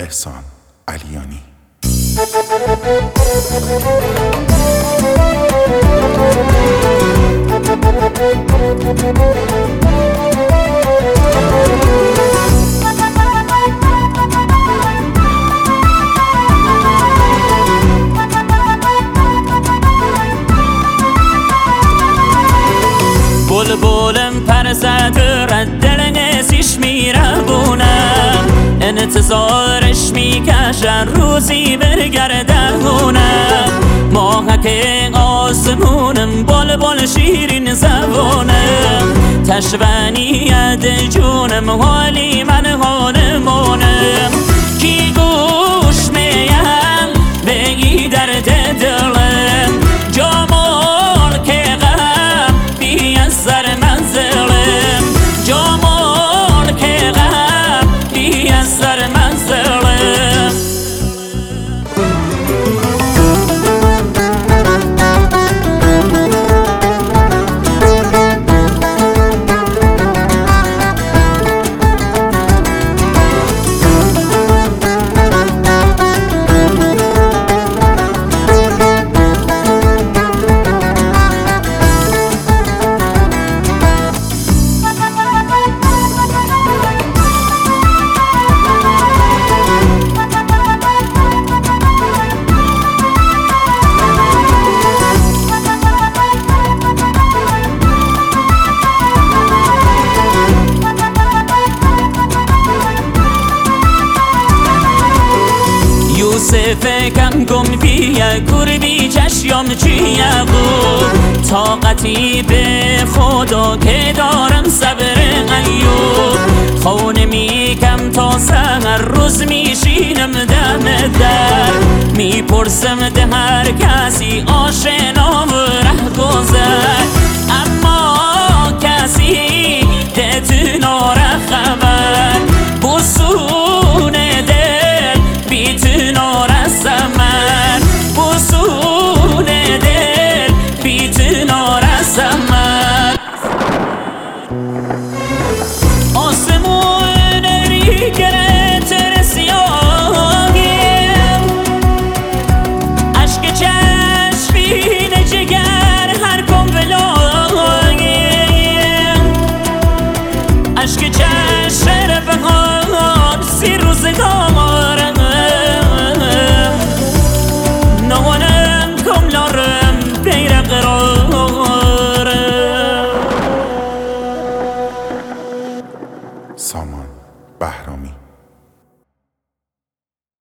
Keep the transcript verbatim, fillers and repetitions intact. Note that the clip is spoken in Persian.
احسان علیانی. بلبلم پر زد رد دل نسیش میربونم، انتظارش میکشن روزی برگردونم. ماهک آسمونم بلبل شیرین زبونم، تشونیت جونم حالی من حالمونم. کی گوش میم بگی درد دلم، جمال که غم بی از سر منزلم، جمال که غم بی از سر منزلم. فکم گم بیا گربی چشیام چیه بود، طاقتی به خدا که دارم صبر ایوب. خونه میکم تا سهر روز میشینم دم در، میپرسم ده هر کسی آشنا و ره گذر.